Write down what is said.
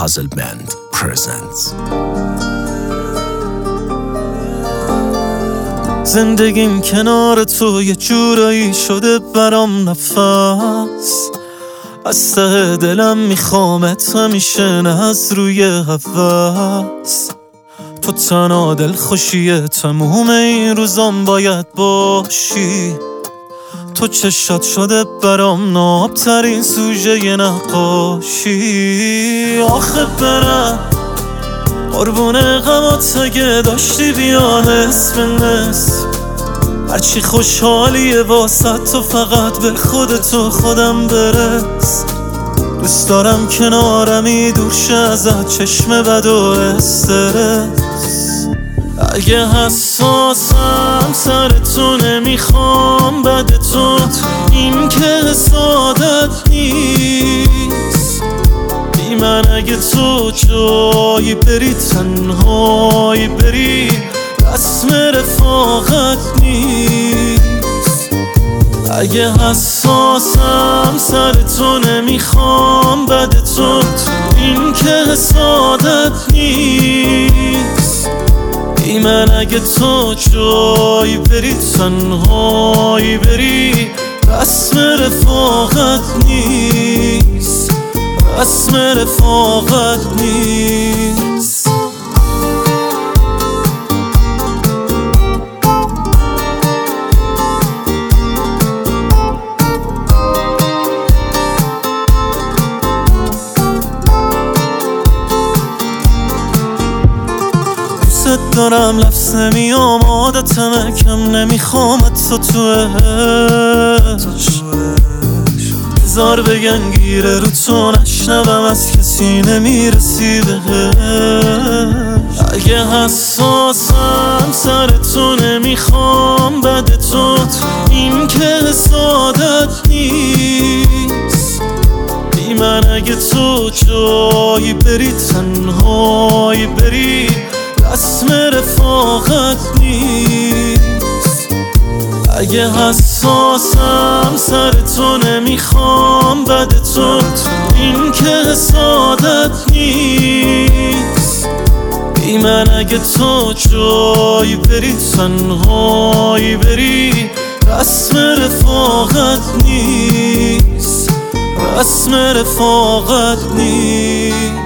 Puzzle Band presents. زندگیم کنار تو یه جورایی شده برام نفس، از ته دلم میخوامت همیشه، نه از روی هوس. تو تنها دلخوشی تموم این روزام باید باشی. تو چشات شده برام نابترین سوژه نقاشی. آخه برم قربون غمات اگه داشتی بیا نصف نصف، هرچی خوشحالیه واسه تو فقط به خودتو خودم برس. دوست دارم کنارمی دور شه ازت چشم بد و استرس. اگه حساسم سر تو نمیخوام بدتون، این که حسادت نیست. بی من اگه تو جایی بری تنهایی بری، رسم رفاقت نیست. اگه حساسم سر تو نمیخوام بدتون، این که حسادت نیست. بی من اگه تو جایی بری تنهایی بری، رسم رفاقت نیست. رسم رفاقت نیست. دارم لفظ نمیام، عادتمه کم نمیخوامت تو عشق. بذار بگن گیره رو تو نشنوم، از کسی نمیرسی بهش. اگه حساسم سر تو نمیخوام بدتون، این که حسادت نیست. بی من اگه تو جایی بری تنهایی بری، رسم رفاقت نیست. اگه حساسم سر تو نمیخوام بدتون، این که حسادت نیست. بی من اگه تو جایی بری تنهایی بری، رسم رفاقت نیست. رسم رفاقت نیست.